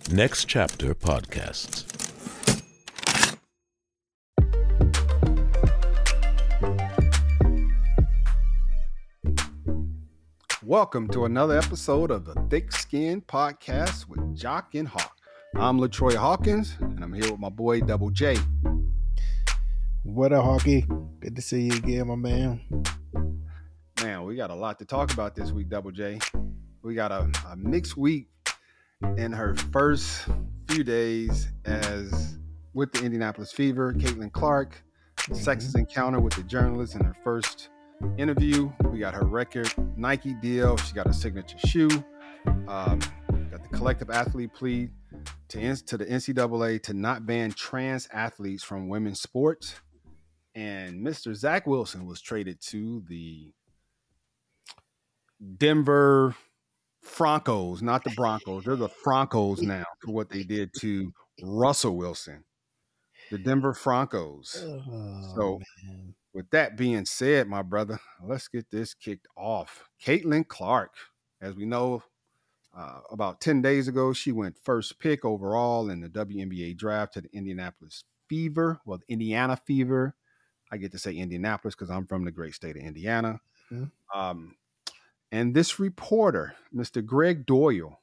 Next Chapter Podcasts. Welcome to another episode of the Thick Skin Podcast with Jock and Hawk. I'm LaTroy Hawkins, and I'm here with my boy Double J. What up, Hawky? Good to see you again, my man. Man, we got a lot to talk about this week, Double J. We got a mixed week in her first few days as with the Indianapolis Fever. Caitlin Clark, sexist encounter with the journalist in her first interview. We got her record Nike deal. She got a signature shoe. Got the collective athlete plea to the NCAA to not ban trans athletes from women's sports. And Mr. Zach Wilson was traded to the Denver Broncos, not the Broncos. They're the Broncos now for what they did to Russell Wilson, the Denver Broncos. So man. With that being said, my brother, let's get this kicked off. Caitlin Clark, as we know, about 10 days ago, she went first pick overall in the WNBA draft to the Indianapolis Fever. Well, the Indiana Fever. I get to say Indianapolis because I'm from the great state of Indiana. Mm-hmm. And this reporter, Mr. Greg Doyle,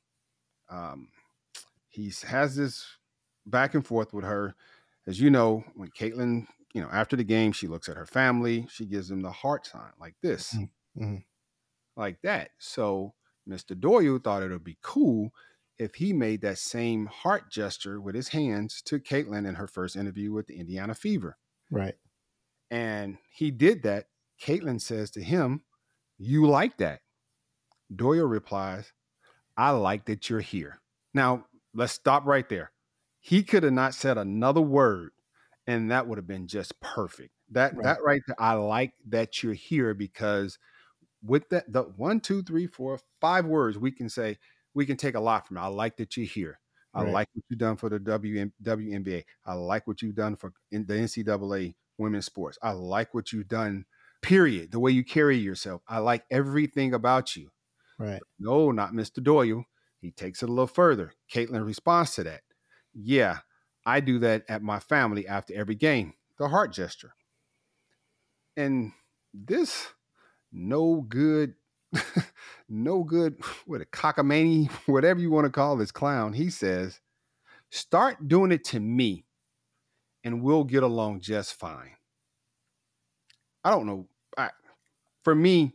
he has this back and forth with her. As you know, when Caitlin, after the game, she looks at her family. She gives them the heart sign like this, like that. So Mr. Doyle thought it would be cool if he made that same heart gesture with his hands to Caitlin in her first interview with the Indiana Fever. Right. And he did that. Caitlin says to him, "You like that?" Doyle replies, "I like that you're here." Now, let's stop right there. He could have not said another word, and that would have been just perfect. That right there, I like that you're here, because with that, the 1, 2, 3, 4, 5 words we can say, we can take a lot from it. I like that you're here. I like what you've done for the WNBA. I like what you've done for the NCAA women's sports. I like what you've done, period. The way you carry yourself. I like everything about you. Right. No, not Mr. Doyle. He takes it a little further. Caitlin responds to that. "Yeah, I do that at my family after every game." The heart gesture. And this no good, what a cockamamie, whatever you want to call this clown, he says, "Start doing it to me and we'll get along just fine." I don't know. For me,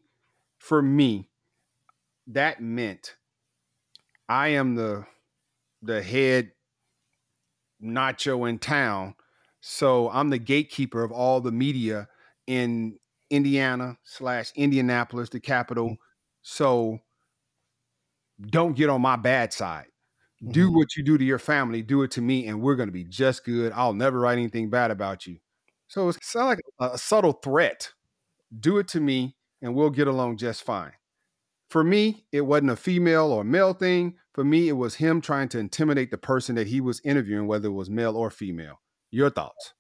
that meant I am the head nacho in town. So I'm the gatekeeper of all the media in Indiana/Indianapolis, the capital. So don't get on my bad side. Do what you do to your family, do it to me, and we're going to be just good. I'll never write anything bad about you. So it sounds like a subtle threat. Do it to me and we'll get along just fine. For me, it wasn't a female or male thing. For me, it was him trying to intimidate the person that he was interviewing, whether it was male or female. Your thoughts?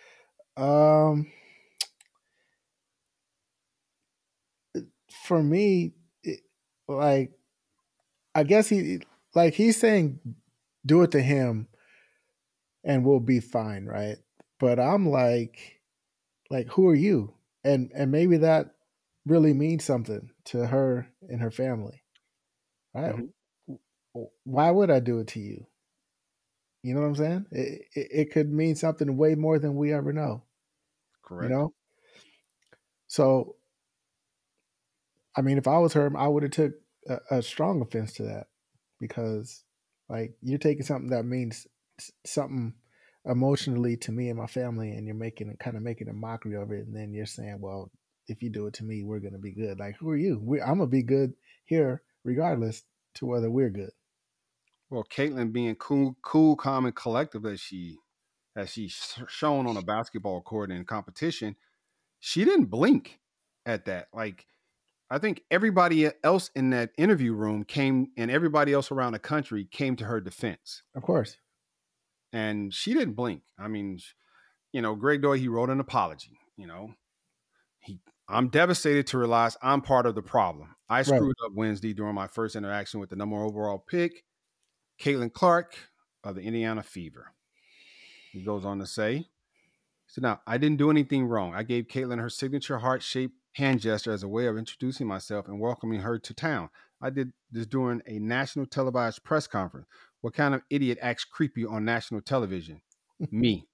For me, I guess he's saying, do it to him and we'll be fine, right? But I'm like, who are you? And maybe that really means something to her and her family. Right? Why would I do it to you? You know what I'm saying? It could mean something way more than we ever know. Correct. So, I mean, if I was her, I would have took a strong offense to that, because you're taking something that means something emotionally to me and my family, and you're making a mockery of it, and then you're saying, well, if you do it to me, we're going to be good. Like, who are you? I'm going to be good here regardless to whether we're good. Well, Caitlin being cool, calm, and collective as she's shown on a basketball court in competition, she didn't blink at that. I think everybody else in that interview room came, and everybody else around the country came to her defense. Of course. And she didn't blink. I mean, Greg Doyle, he wrote an apology. I'm devastated to realize I'm part of the problem. I screwed up Wednesday during my first interaction with the number 1 overall pick, Caitlin Clark. of the Indiana Fever. He goes on to say, so now I didn't do anything wrong. I gave Caitlin her signature heart-shaped hand gesture as a way of introducing myself and welcoming her to town. I did this during a national televised press conference. What kind of idiot acts creepy on national television? Me.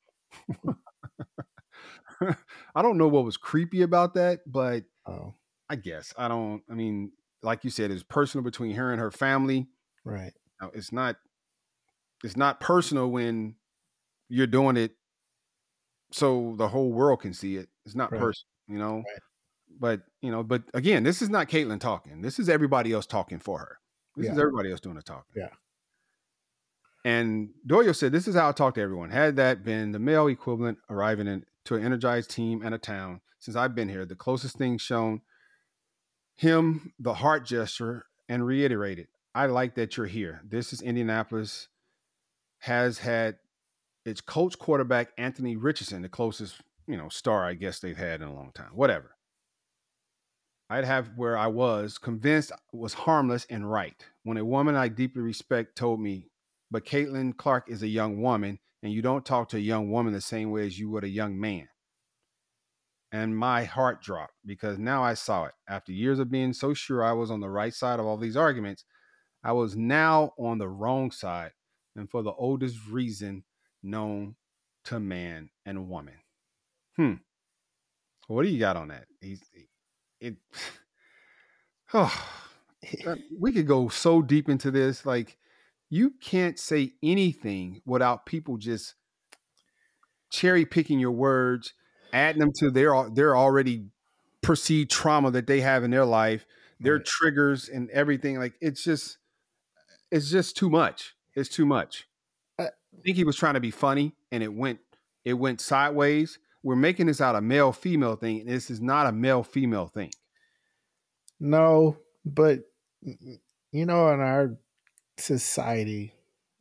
I don't know what was creepy about that, but Oh, I guess I don't. I mean, like you said, it's personal between her and her family. right. Now, it's not. It's not personal when you're doing it so the whole world can see it. It's not Right. personal, you know. Right. But but again, this is not Caitlin talking. This is everybody else talking for her. This Yeah. is everybody else doing the talking. Yeah. And Doyle said, "This is how I talk to everyone. Had that been the male equivalent arriving to an energized team and a town since I've been here, the closest thing shown him the heart gesture and reiterated, I like that you're here. This is Indianapolis has had its coach quarterback Anthony Richardson, the closest, star I guess they've had in a long time. Whatever. I'd have where I was convinced was harmless and right. When a woman I deeply respect told me, but Caitlin Clark is a young woman, and you don't talk to a young woman the same way as you would a young man. And my heart dropped because now I saw it. After years of being so sure I was on the right side of all these arguments, I was now on the wrong side, and for the oldest reason known to man and woman. What do you got on that? It. Oh, we could go so deep into this. Like, you can't say anything without people just cherry picking your words, adding them to their already perceived trauma that they have in their life, their Right. triggers and everything. Like, it's just too much. It's too much. I, I think he was trying to be funny, and it went sideways. We're making this out a male female thing, and this is not a male female thing. no, but in our society,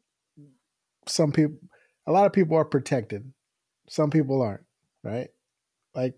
a lot of people are protected. Some people aren't, right? Like,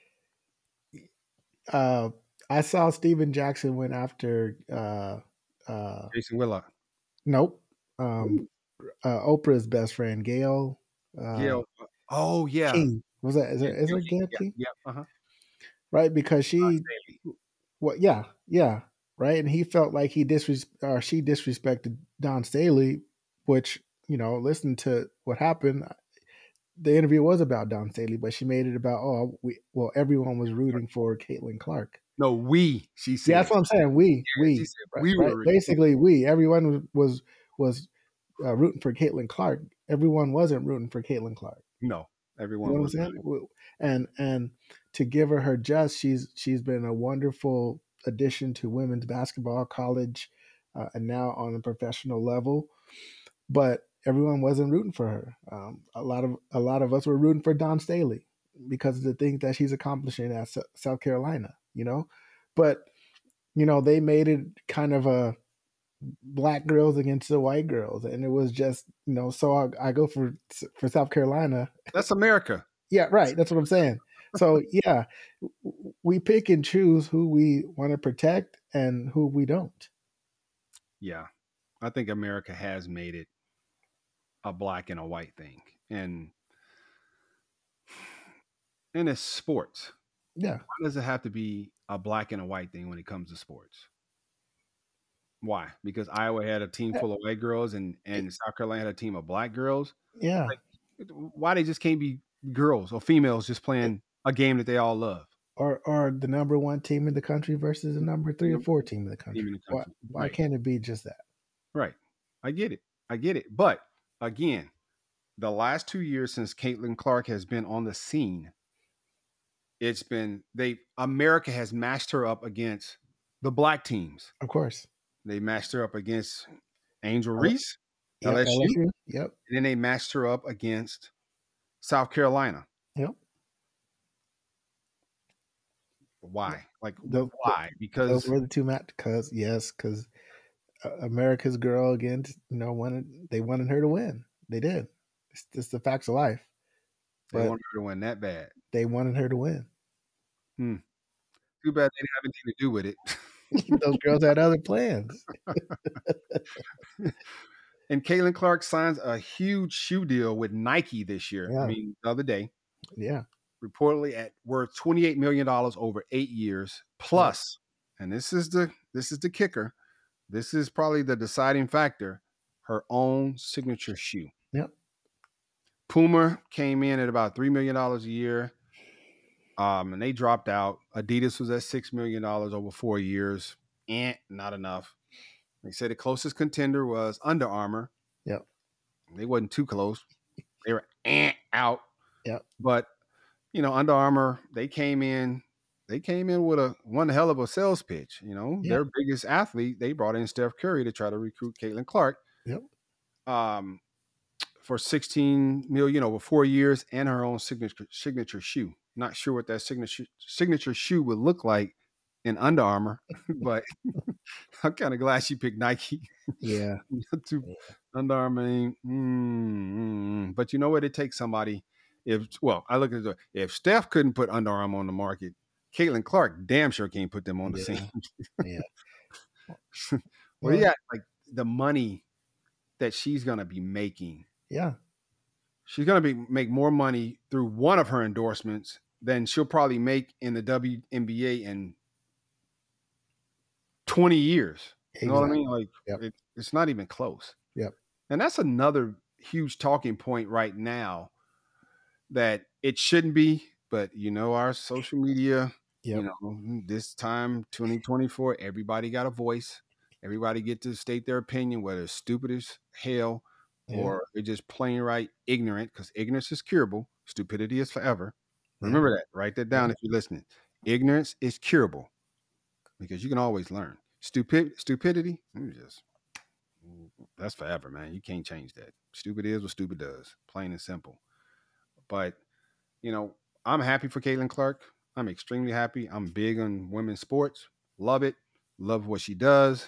I saw Steven Jackson went after, Jason Willock, nope, Oprah's best friend, Gail Gail. Oh yeah, King. Is it Gail yeah, King? yeah. Uh-huh. Right, because she, Staley. well, yeah, right, and he felt like she disrespected Don Staley, which listen to what happened. The interview was about Don Staley, but she made it about everyone was rooting for Caitlin Clark. No, she said. Yeah, that's what I'm saying. She We, said we right? were. Basically, everyone was rooting for Caitlin Clark. Everyone wasn't rooting for Caitlin Clark. No, You everyone know what I'm was. saying? And to give her just, she's been a wonderful addition to women's basketball, college, and now on a professional level. But everyone wasn't rooting for her. A lot of us were rooting for Don Staley because of the things that she's accomplishing at South Carolina. But they made it kind of a black girls against the white girls, and it was just so I go for South Carolina. That's America. Yeah, right. That's what I'm saying. So yeah, we pick and choose who we want to protect and who we don't. Yeah, I think America has made it a black and a white thing, and it's sports. Yeah, Why does it have to be a black and a white thing when it comes to sports? Why? Because Iowa had a team full of white girls, and South Carolina had a team of black girls. yeah. Like, why they just can't be girls or females just playing a game that they all love? Or the number one team in the country versus the number 3 or 4 team in the country. Team in the country. Why Right. can't it be just that? Right. I get it. But again, the last 2 years since Caitlin Clark has been on the scene, America has matched her up against the black teams. Of course. They matched her up against Angel Reese, Yep, LSU. Yep. And then they matched her up against South Carolina. Yep. Why? Like, why? Because those were the two matches. Because America's girl again. They wanted her to win. They did. It's just the facts of life. They wanted her to win that bad. They wanted her to win. Too bad they didn't have anything to do with it. Those girls had other plans. And Caitlin Clark signs a huge shoe deal with Nike this year. I Yeah. mean, the other day, Yeah. reportedly at worth $28 million over 8 years plus. And this is the kicker. This is probably the deciding factor. Her own signature shoe. Yep. Puma came in at about $3 million a year. And they dropped out. Adidas was at $6 million over 4 years. Not enough. They said the closest contender was Under Armour. Yep. They wasn't too close. They were out. Yep. But Under Armour, they came in with one hell of a sales pitch. Yep. Their biggest athlete, they brought in Steph Curry to try to recruit Caitlin Clark. Yep. For $16 million over 4 years and her own signature shoe. Not sure what that signature shoe would look like in Under Armour, but I'm kind of glad she picked Nike. Yeah. Under Armour. But you know what? It takes somebody. I look at it. If Steph couldn't put Under Armour on the market, Caitlin Clark damn sure can't put them on the scene. Yeah. Well, yeah, like the money that she's gonna be making. Yeah. She's gonna make more money through one of her endorsements than she'll probably make in the WNBA in 20 years. You know what I mean? Like it's not even close. Yep. And that's another huge talking point right now that it shouldn't be, but our social media, this time 2024, everybody got a voice. Everybody get to state their opinion, whether it's stupid as hell or they're just plain right ignorant, because ignorance is curable. Stupidity is forever. Remember that. Write that down if you're listening. Ignorance is curable because you can always learn. Stupidity, that's forever, man. You can't change that. Stupid is what stupid does. Plain and simple. But, I'm happy for Caitlin Clark. I'm extremely happy. I'm big on women's sports. Love it. Love what she does.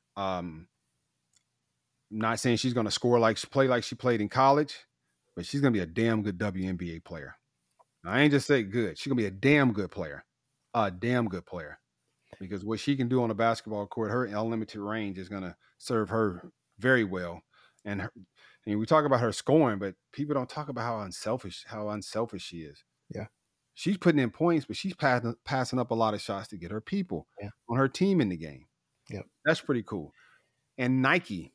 Not saying she's going to play like she played in college, but she's going to be a damn good WNBA player. I ain't just say good. She's going to be a damn good player. A damn good player. Because what she can do on a basketball court, her unlimited range is going to serve her very well. And we talk about her scoring, but people don't talk about how unselfish she is. Yeah. She's putting in points, but she's passing up a lot of shots to get her people on her team in the game. Yep. That's pretty cool. And Nike,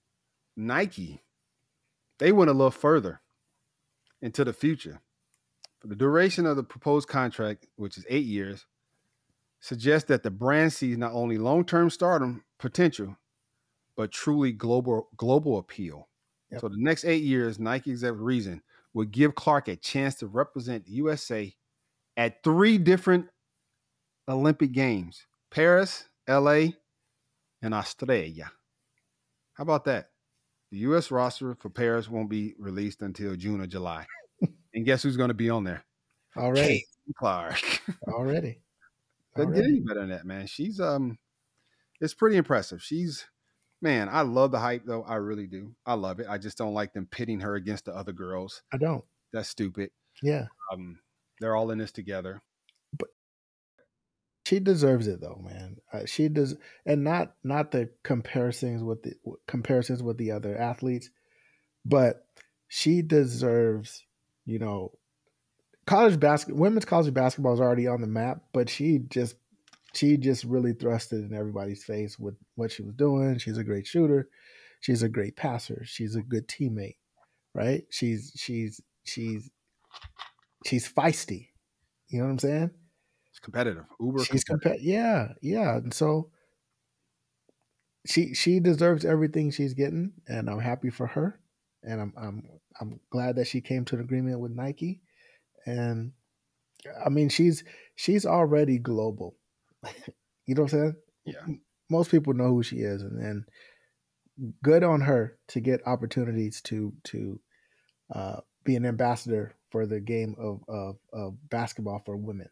they went a little further into the future. For the duration of the proposed contract, which is 8 years, suggests that the brand sees not only long-term stardom potential, but truly global appeal. Yep. So the next 8 years, Nike executive reason would give Clark a chance to represent the USA at 3 different Olympic Games: Paris, LA, and Australia. How about that? The U.S. roster for Paris won't be released until June or July. And guess who's going to be on there? Already. Caitlin Clark. Already. Doesn't get any better than that, man. She's it's pretty impressive. Man, I love the hype though. I really do. I love it. I just don't like them pitting her against the other girls. I don't. That's stupid. Yeah. They're all in this together. But she deserves it though, man. She does, and not the comparisons with the other athletes, but she deserves, women's college basketball is already on the map, but she just really thrusted in everybody's face with what she was doing. She's a great shooter. She's a great passer. She's a good teammate, right? She's feisty. You know what I'm saying? She's competitive. Uber. She's competitive. Yeah. And so she deserves everything she's getting, and I'm happy for her. And I'm glad that she came to an agreement with Nike. And I mean, she's already global. You know what I'm saying? Yeah. Most people know who she is, and good on her to get opportunities to be an ambassador for the game of basketball for women.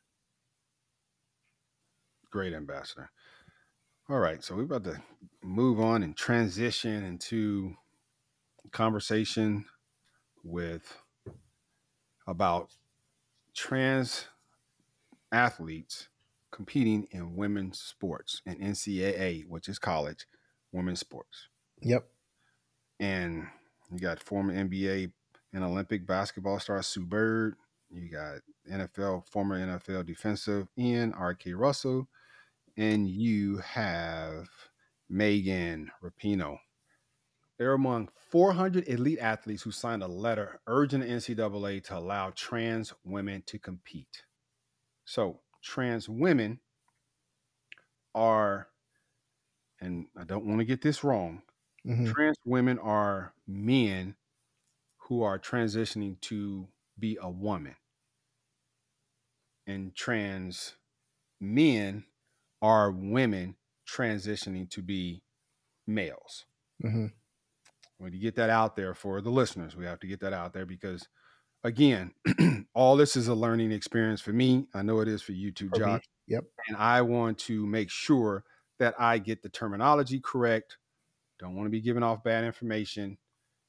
Great ambassador. All right, so we're about to move on and transition into conversation about trans athletes competing in women's sports and NCAA, which is college women's sports. Yep. And you got former NBA and Olympic basketball star Sue Bird. You got former NFL defensive end R.K. Russell, and you have Megan Rapinoe. They're among 400 elite athletes who signed a letter urging the NCAA to allow trans women to compete. So, trans women are, and I don't want to get this wrong, Mm-hmm. trans women are men who are transitioning to be a woman, and trans men are women transitioning to be males. Mm-hmm. We need to get that out there for the listeners. We have to get that out there because, again, all this is a learning experience for me. I know it is for you too, For Josh. me, yep. And I want to make sure that I get the terminology correct. Don't want to be giving off bad information.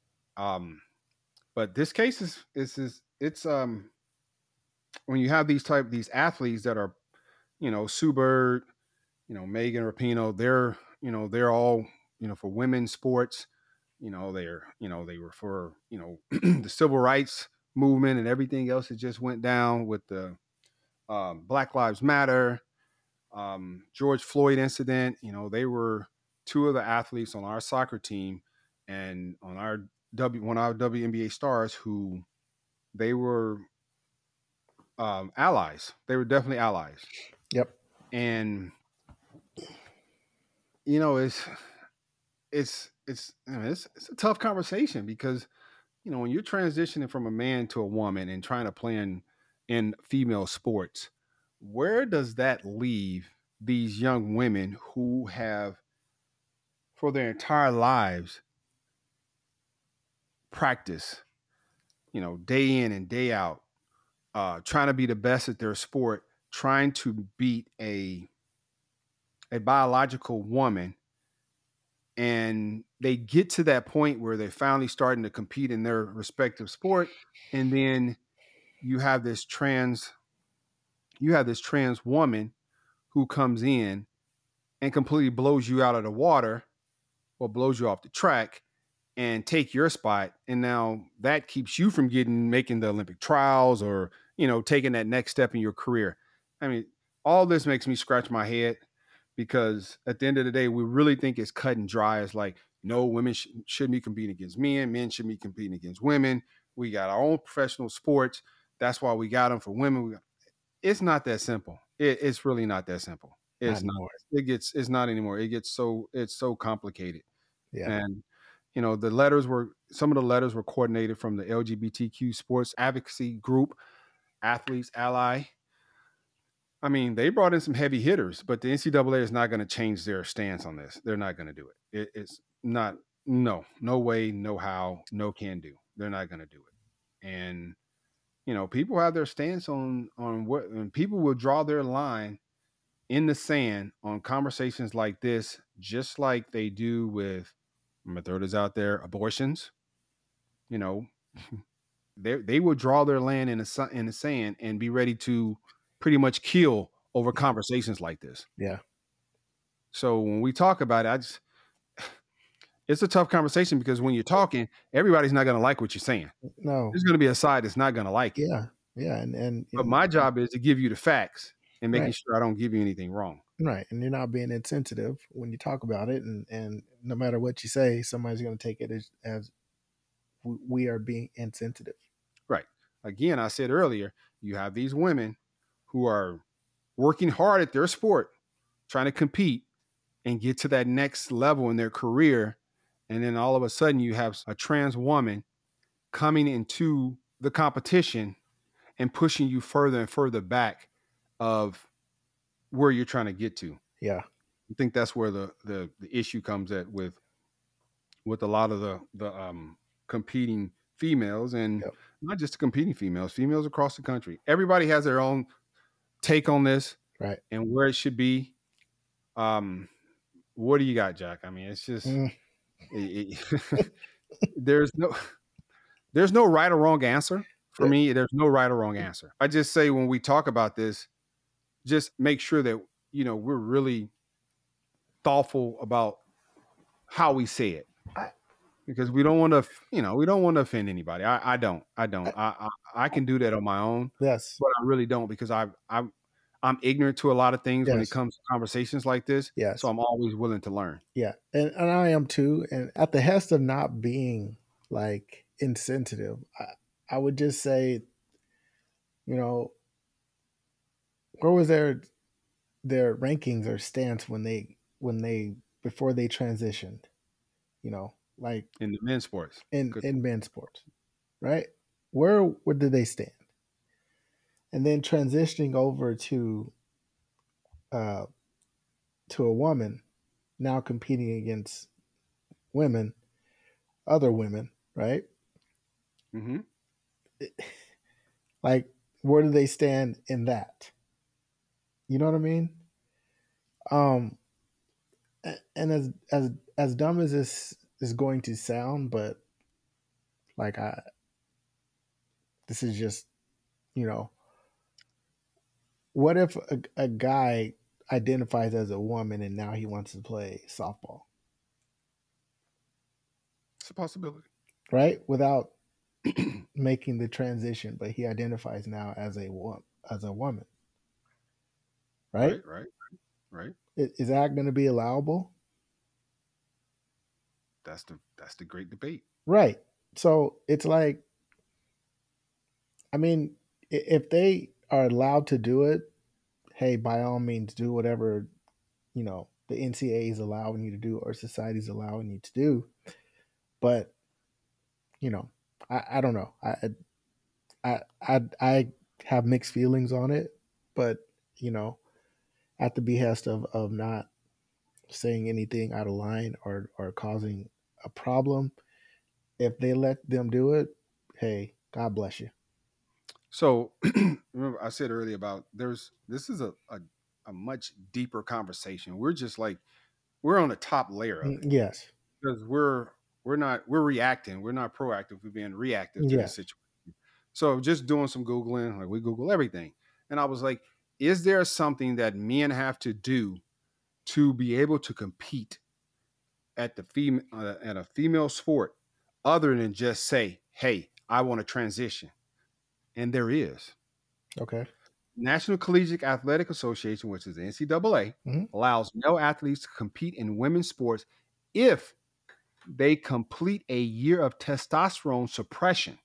But this case is it's when you have these athletes that are, Sue Bird, Megan Rapinoe, they're all, for women's sports, they were for, the civil rights movement and everything else that just went down with the Black Lives Matter, George Floyd incident. They were two of the athletes on our soccer team and on our one of our WNBA stars who they were allies. They were definitely allies. Yep. And it's a tough conversation because when you're transitioning from a man to a woman and trying to play in female sports, where does that leave these young women who have for their entire lives practice, day in and day out, trying to be the best at their sport, trying to beat a biological woman, and they get to that point where they're finally starting to compete in their respective sport, and then you have this trans woman who comes in and completely blows you out of the water or blows you off the track and take your spot, and now that keeps you from making the Olympic trials or taking that next step in your career. I mean, all this makes me scratch my head because at the end of the day, we really think it's cut and dry. It's like, no, women shouldn't be competing against men shouldn't be competing against women. We got our own professional sports. That's why we got them for women. It's not that simple. It's really not that simple. Not It's not. anymore. It's not anymore. It's so complicated. Yeah. And some of the letters were coordinated from the LGBTQ sports advocacy group, Athletes Ally. I mean, they brought in some heavy hitters, but the NCAA is not going to change their stance on this. They're not going to do it. It's not, no way, no how, no can do. They're not going to do it. And, people have their stance on what, and people will draw their line in the sand on conversations like this, just like they do with, my third is out there, abortions. You know, they will draw their land in the sand and be ready to pretty much kill over conversations like this. Yeah. So when we talk about it, it's a tough conversation because when you're talking, everybody's not going to like what you're saying. No. There's going to be a side that's not going to like it. Yeah. Yeah. But my job is to give you the facts and making Right. sure I don't give you anything wrong. Right. And you're not being insensitive when you talk about it. And no matter what you say, somebody's going to take it as we are being insensitive. Right. Again, I said earlier, you have these women who are working hard at their sport, trying to compete and get to that next level in their career. And then all of a sudden you have a trans woman coming into the competition and pushing you further and further back of where you're trying to get to. Yeah. I think that's where the issue comes at with a lot of the competing females, and Yep. not just competing females across the country. Everybody has their own take on this, Right. and where it should be. What do you got, Jack? I mean, it's just there's no right or wrong answer for me. There's no right or wrong answer. I just say when we talk about this, just make sure that we're really thoughtful about how we say it. because we don't want to, we don't want to offend anybody. I don't. I can do that on my own, Yes. but I really don't because I'm ignorant to a lot of things when it Yes. comes to conversations like this. Yes. So I'm always willing to learn. Yeah. And I am too. And at the hest of not being like insensitive, I would just say, you know, where was their rankings or stance when they before they transitioned, you know, like In the men's sports. Good. in men's sports, right? Where did they stand? And then transitioning over uh to a woman now competing against women, other women, right? Mm-hmm. Like, where do they stand in that? You know what I mean? Um, and as dumb as this is going to sound, but like this is just, you know, what if a guy identifies as a woman and now he wants to play softball, It's a possibility. right? Without making the transition, but he identifies now as a woman, right? Right. Is that going to be allowable? That's the great debate. Right. So it's like, I mean, if they are allowed to do it, hey, by all means, do whatever, you know, the NCAA is allowing you to do or society is allowing you to do. But, you know, I don't know. I have mixed feelings on it, but, you know, at the behest of not saying anything out of line or causing a problem, if they let them do it, hey, God bless you. So remember I said earlier about this is a much deeper conversation. We're just like we're on the top layer of it Yes. because we're reacting. We're not proactive. We're being reactive to this Yes. situation. So just doing some Googling, like we Google everything. And I was like, is there something that men have to do to be able to compete at at a female sport other than just say, hey, I want to transition? And there is. Okay. National Collegiate Athletic Association, which is the NCAA, Mm-hmm. allows male athletes to compete in women's sports if they complete a year of testosterone suppression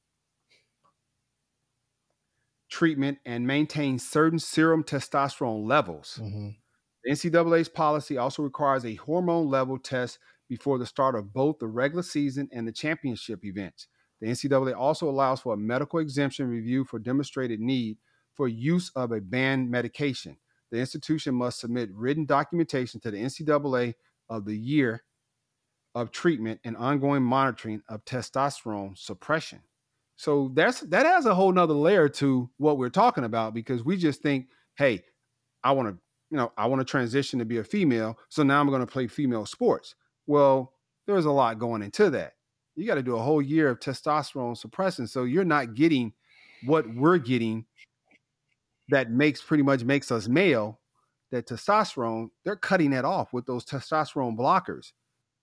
treatment and maintain certain serum testosterone levels. Mm-hmm. The NCAA's policy also requires a hormone level test before the start of both the regular season and the championship events. The NCAA also allows for a medical exemption review for demonstrated need for use of a banned medication. The institution must submit written documentation to the NCAA of the year of treatment and ongoing monitoring of testosterone suppression. So that has a whole nother layer to what we're talking about because we just think, hey, I want to, I want to transition to be a female. So now I'm going to play female sports. Well, there's a lot going into that. You got to do a whole year of testosterone suppression. So you're not getting what we're getting that pretty much makes us male. That testosterone, they're cutting that off with those testosterone blockers.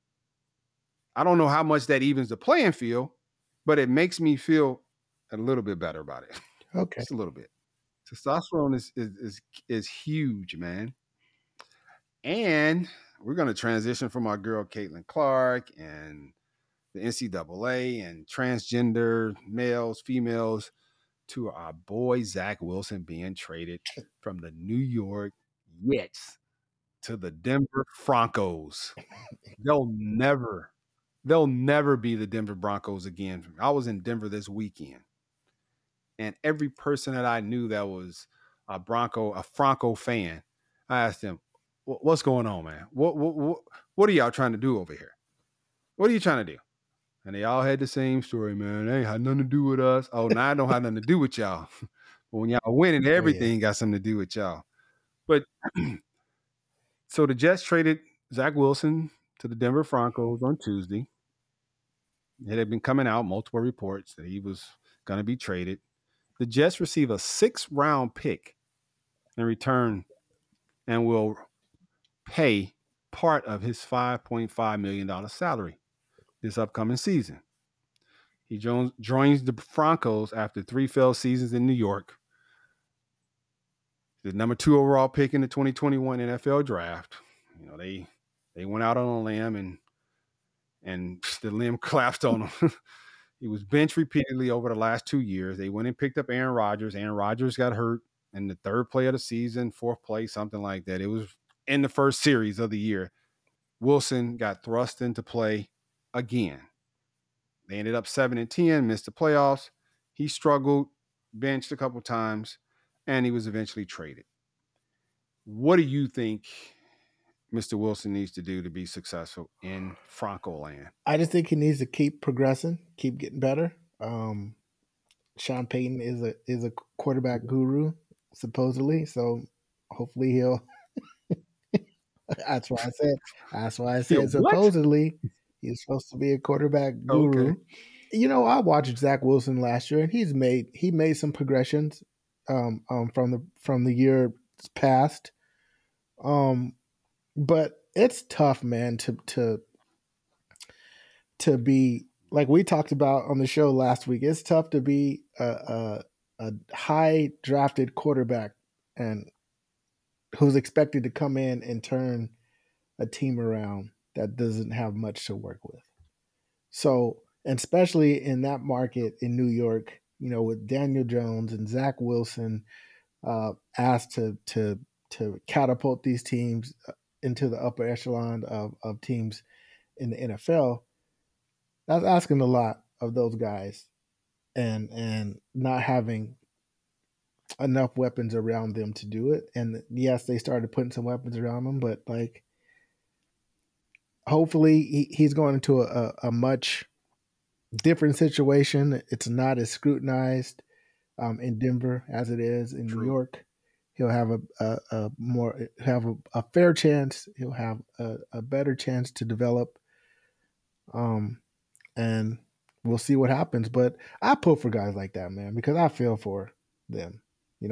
I don't know how much that evens the playing field, but it makes me feel a little bit better about it. Okay. Just a little bit. Testosterone is huge, man. And we're going to transition from our girl Caitlin Clark and the NCAA and transgender males, females to our boy Zach Wilson being traded from the New York Jets to the Denver Broncos. They'll never be the Denver Broncos again. I was in Denver this weekend, and every person that I knew that was a Franco fan, I asked them, "What's going on, man? What are y'all trying to do over here? What are you trying to do?" And they all had the same story, man. They ain't had nothing to do with us. Oh, now I don't have nothing to do with y'all. But when y'all winning, everything got something to do with y'all. But so the Jets traded Zach Wilson to the Denver Broncos on Tuesday. It had been coming out multiple reports that he was going to be traded. The Jets receive a 6th-round pick in return and will pay part of his $5.5 million salary. this upcoming season. He joins the Broncos after 3 failed seasons in New York. The number 2 overall pick in the 2021 NFL draft. They went out on a limb and the limb collapsed on him. He was benched repeatedly over the last 2 years. They went and picked up Aaron Rodgers. Aaron Rodgers got hurt in the 3rd play of the season, 4th play, something like that. It was in the first series of the year. Wilson got thrust into play again. They ended up 7-10, missed the playoffs. He struggled, benched a couple times, and he was eventually traded. What do you think Mr. Wilson needs to do to be successful in Franco land? I just think he needs to keep progressing, keep getting better. Sean Payton is a quarterback guru, supposedly, so hopefully he'll. That's why I said supposedly he's supposed to be a quarterback guru. Okay. I watched Zach Wilson last year, and he made some progressions from the year past. But it's tough, man, to be, like we talked about on the show last week. It's tough to be a high drafted quarterback and who's expected to come in and turn a team around that doesn't have much to work with. So, and especially in that market in New York, with Daniel Jones and Zach Wilson asked to catapult these teams into the upper echelon of teams in the NFL, that's asking a lot of those guys and not having enough weapons around them to do it. And yes, they started putting some weapons around them, but like, hopefully he's going into a much different situation. It's not as scrutinized in Denver as it is in New York. He'll have a fair chance. He'll have a better chance to develop. And we'll see what happens. But I pull for guys like that, man, because I feel for them,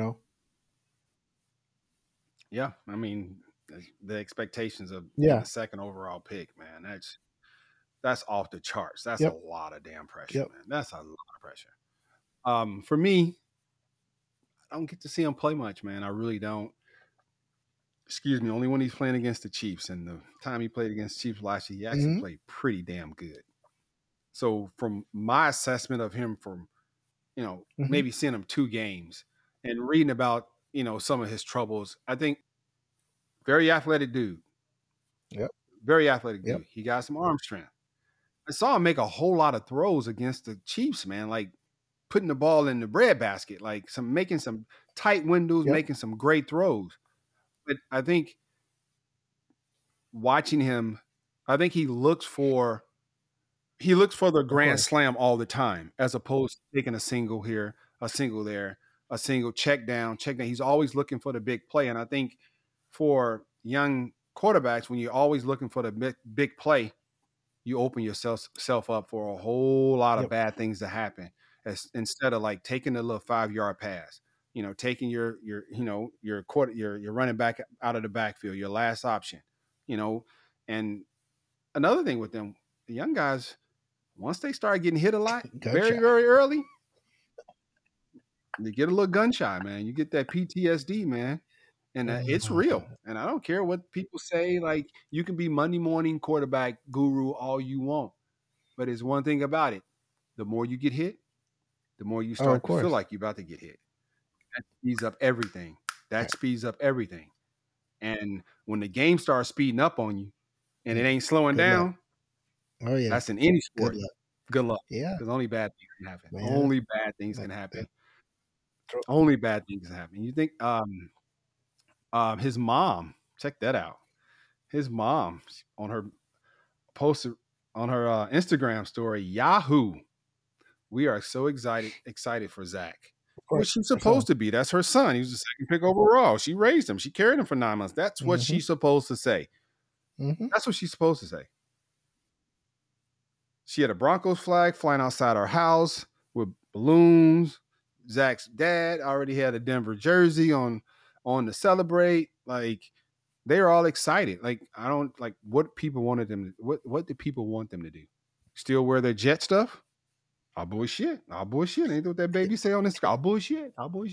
Yeah, I mean, the expectations of the 2nd overall pick, man, that's off the charts. That's a lot of damn pressure, man. That's a lot of pressure. For me, I don't get to see him play much, man. I really don't. Excuse me, only when he's playing against the Chiefs. And the time he played against the Chiefs last year, he actually played pretty damn good. So from my assessment of him, from maybe seeing him 2 games and reading about some of his troubles, I think very athletic dude. Yep. Very athletic dude. He got some arm strength. I saw him make a whole lot of throws against the Chiefs, man, like putting the ball in the breadbasket, like making some tight windows, making some great throws. But I think watching him, I think he looks for the grand slam all the time, as opposed to taking a single here, a single there, a single check down. He's always looking for the big play. And I think for young quarterbacks, when you're always looking for the big play, you open yourself up for a whole lot of bad things to happen, instead of like taking a little 5-yard pass, taking your running back out of the backfield, your last option, and another thing with them, the young guys, once they start getting hit a lot, very, very early, you get a little gun shy, man. You get that PTSD, man. And it's real. And I don't care what people say. Like, you can be Monday morning quarterback guru all you want. But there's one thing about it. The more you get hit, the more you start to feel like you're about to get hit. That speeds up everything. And when the game starts speeding up on you and it ain't slowing down, that's in any sport. Good luck. Yeah. Because only bad things can happen. Man. Only bad things can happen. Only bad things can happen. You think his mom, check that out. His mom on her posted on her Instagram story, Yahoo. We are so excited for Zach. What she's supposed to be. That's her son. He was the 2nd pick overall. She raised him. She carried him for 9 months. That's what she's supposed to say. That's what she's supposed to say. She had a Broncos flag flying outside her house with balloons. Zach's dad already had a Denver jersey on to celebrate. Like, they were all excited. Like, I don't like what people wanted them to, what do people want them to do? still wear their Jet stuff. I'll bullshit. Ain't what that baby say on this? I'll bullshit.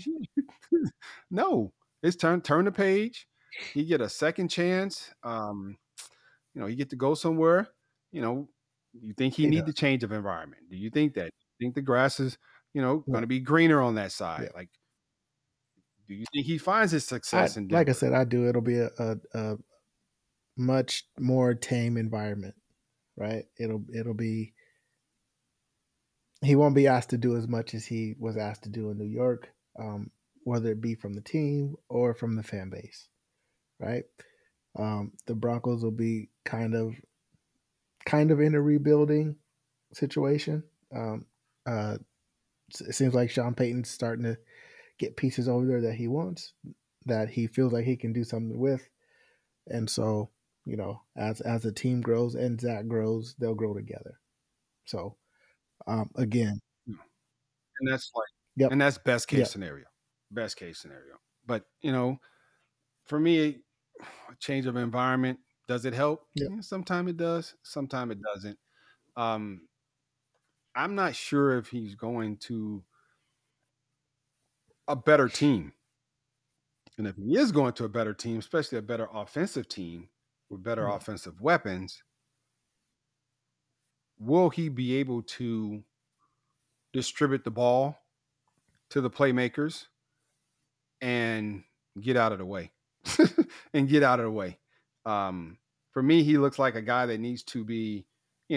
No, it's turn the page. You get a second chance. You get to go somewhere. You think he He need does. the change of environment? Do you think that? You think the grass is, going Yeah. to be greener on that side? Yeah. Like, do you think he finds his success in Denver? Like I said, I do. It'll be a much more tame environment, right? It'll be. He won't be asked to do as much as he was asked to do in New York, whether it be from the team or from the fan base, right? The Broncos will be kind of in a rebuilding situation. It seems like Sean Payton's starting to get pieces over there that he wants, that he feels like he can do something with, and so as the team grows and Zach grows, they'll grow together. So again, And that's like, yep, and that's best case yep, scenario. Best case scenario. But for me, a change of environment, does it help? yep, Sometimes it does. Sometimes it doesn't. Um, I'm not sure if he's going to a better team. And if he is going to a better team, especially a better offensive team with better offensive weapons, will he be able to distribute the ball to the playmakers and get out of the way? For me, he looks like a guy that needs to be,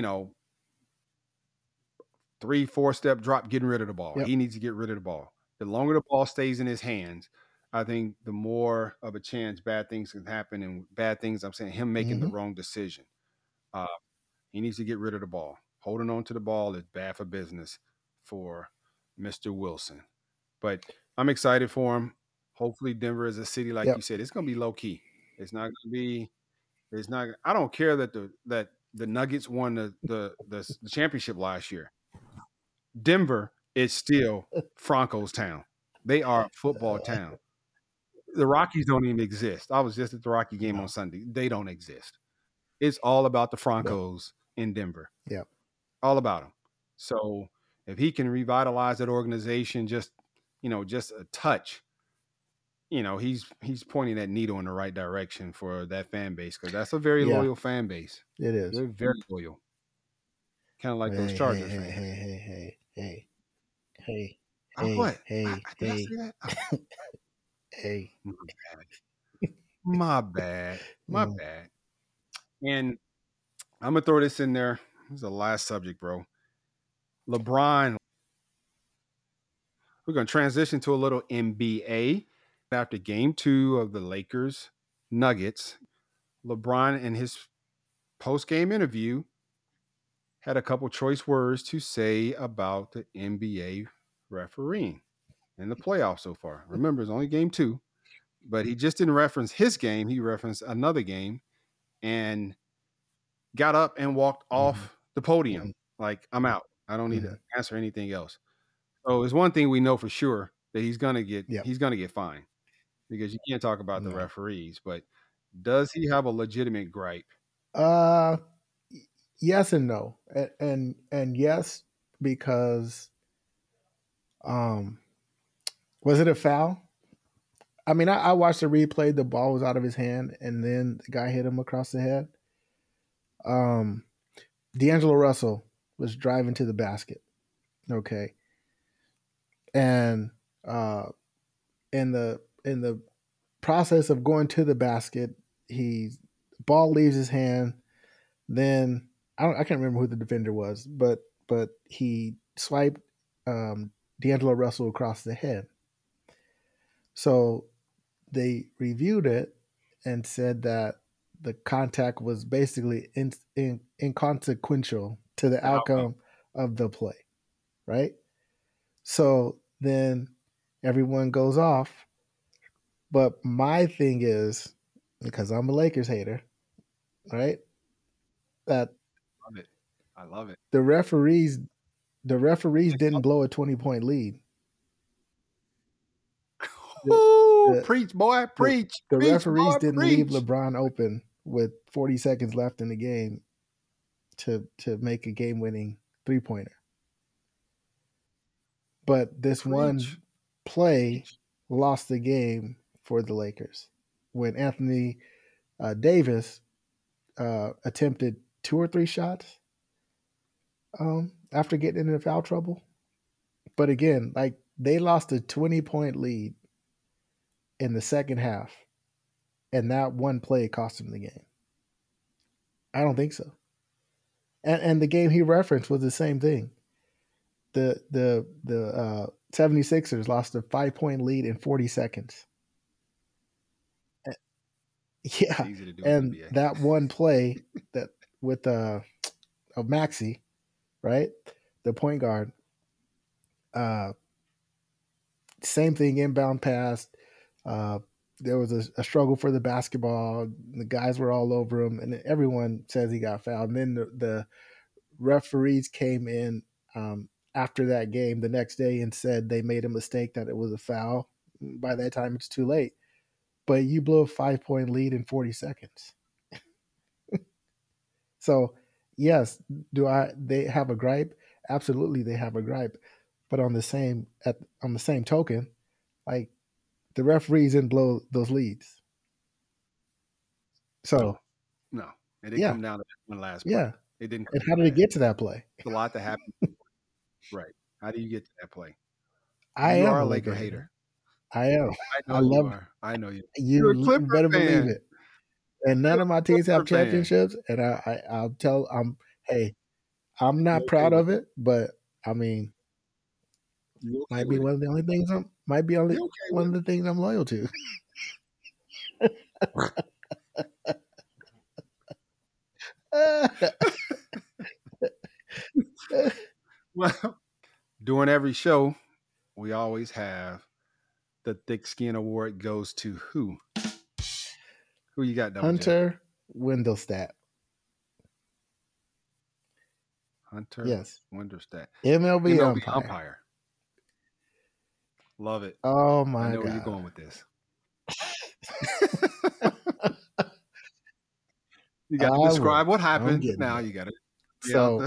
3-4 step drop, getting rid of the ball. Yep. He needs to get rid of the ball. The longer the ball stays in his hands, I think the more of a chance bad things can happen. And bad things, I'm saying him making the wrong decision. He needs to get rid of the ball. Holding on to the ball is bad for business for Mr. Wilson. But I'm excited for him. Hopefully Denver is a city, like you said, it's going to be low key. It's not going to be. It's not. I don't care that the Nuggets won the championship last year. Denver is still Franco's town. They are a football town. The Rockies don't even exist. I was just at the Rocky game on Sunday. They don't exist. It's all about the Francos in Denver. Yeah. All about them. So if he can revitalize that organization just a touch, he's pointing that needle in the right direction for that fan base, because that's a very loyal fan base. It is. They're very loyal. Kind of like those Chargers fans. Hey. What? Hey. Did I say that? Hey. My bad. And I'm gonna throw this in there. This is the last subject, bro. LeBron. We're gonna transition to a little NBA. After game 2 of the Lakers Nuggets, LeBron in his post-game interview had a couple choice words to say about the NBA refereeing in the playoffs so far. Remember, it's only game 2, but he just didn't reference his game. He referenced another game and got up and walked off the podium. Like, I'm out. I don't need to answer anything else. So it's one thing we know for sure, that he's gonna get fined, because you can't talk about the referees. But does he have a legitimate gripe? Yes and no, and yes, because was it a foul? I mean, I watched the replay. The ball was out of his hand, and then the guy hit him across the head. D'Angelo Russell was driving to the basket. Okay. And in the process of going to the basket, ball leaves his hand. Then I can't remember who the defender was, but he swiped D'Angelo Russell across the head. So they reviewed it and said that the contact was basically inconsequential to the outcome of the play, right? So then everyone goes off. But my thing is, because I'm a Lakers hater, right? That I love it. The referees didn't blow a 20-point lead. Preach, boy, preach. The referees didn't leave LeBron open with 40 seconds left in the game to make a game-winning 3-pointer. But this one play lost the game for the Lakers when Anthony Davis attempted 2 or 3 shots after getting into foul trouble. But again, like, they lost a 20-point lead in the second half, and that one play cost him the game. I don't think so. And the game he referenced was the same thing. The 76ers lost a 5-point lead in 40 seconds. Yeah, Easy to do and in the NBA. that one play that with Maxey, right, the point guard, same thing, inbound pass. There was a struggle for the basketball. The guys were all over him, and everyone says he got fouled. And then the referees came in after that game the next day and said they made a mistake, that it was a foul. By that time, it's too late. But you blew a 5-point lead in 40 seconds. So, yes, they have a gripe? Absolutely, they have a gripe. But on the same token, like, the referees didn't blow those leads. So no, it didn't come down to one last play. Yeah, it didn't. And how did it get to that play? It's a lot to happen. Right? How do you get to that play? You are a Laker hater. I am. I know you are. I know you. You're a Clipper better fan. Believe it. And none of my teams have championships, and hey, I'm not proud of it, but I mean, might be one of the only things I'm loyal to. Well, during every show, we always have the Thick Skin Award goes to who? Who you got, Hunter Wendelstedt. Hunter Wendelstedt. MLB umpire. Love it. Oh my God. I know where you're going with this. You got to describe what happened. Now you got to. So,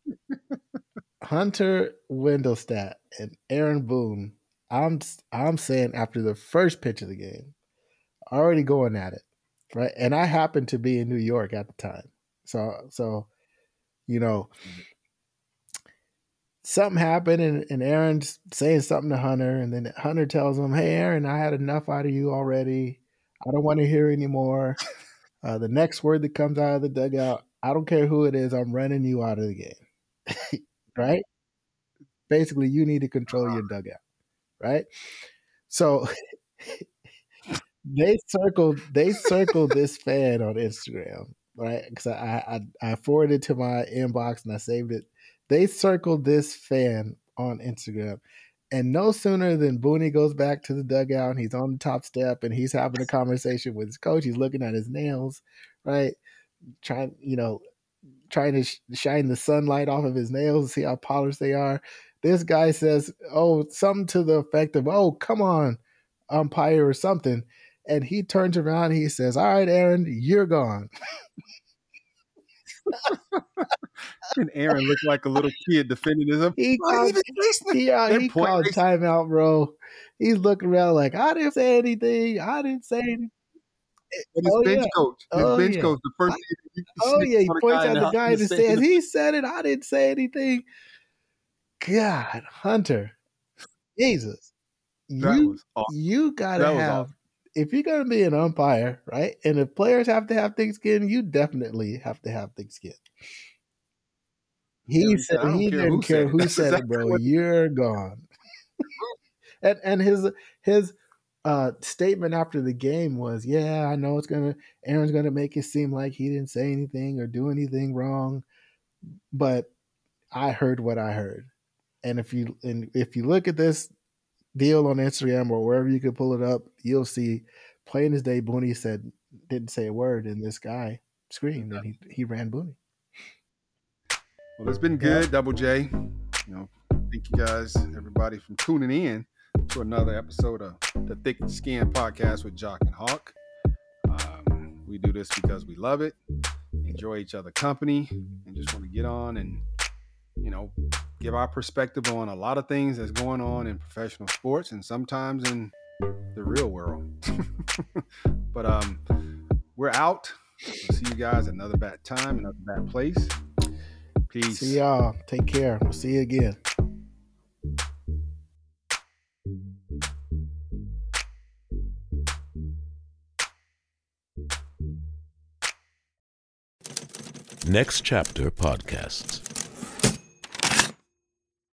Hunter Wendelstedt and Aaron Boone, I'm saying after the first pitch of the game, already going at it, right? And I happened to be in New York at the time. So something happened, and Aaron's saying something to Hunter, and then Hunter tells him, "Hey, Aaron, I had enough out of you already. I don't want to hear anymore. The next word that comes out of the dugout, I don't care who it is, I'm running you out of the game." Right? Basically, you need to control your dugout, right? So they circled this fan on Instagram, right? Because I forwarded it to my inbox and I saved it. They circled this fan on Instagram, and no sooner than Booney goes back to the dugout and he's on the top step and he's having a conversation with his coach. He's looking at his nails, right? Trying to shine the sunlight off of his nails and see how polished they are. This guy says, something to the effect of, "Oh, come on, umpire," or something. And he turns around and he says, "All right, Aaron, you're gone." And Aaron looked like a little kid defending his. He called timeout, bro. He's looking around like, "I didn't say anything. I didn't say anything." And his bench coach, the first thing he points at the guy and says, "He said it. I didn't say anything." God, Hunter, Jesus, you gotta have. Awesome. If you're gonna be an umpire, right, and if players have to have thick skin, you definitely have to have thick skin. He said he didn't care who said it, bro. You're gone. and his statement after the game was, "Yeah, I know Aaron's gonna make it seem like he didn't say anything or do anything wrong, but I heard what I heard." And if you look at this deal on Instagram or wherever you could pull it up, you'll see plain as day Booney didn't say a word, and this guy screamed, and he ran Booney. Well, it's been good, Double J. Thank you guys, everybody, for tuning in to another episode of the Thick Skin Podcast with Jock and Hawk. We do this because we love it. And enjoy each other's company and just want to get on and, give our perspective on a lot of things that's going on in professional sports and sometimes in the real world. But we're out. We'll see you guys another bad time, another bad place. Peace. See y'all. Take care. We'll see you again. Next Chapter Podcasts.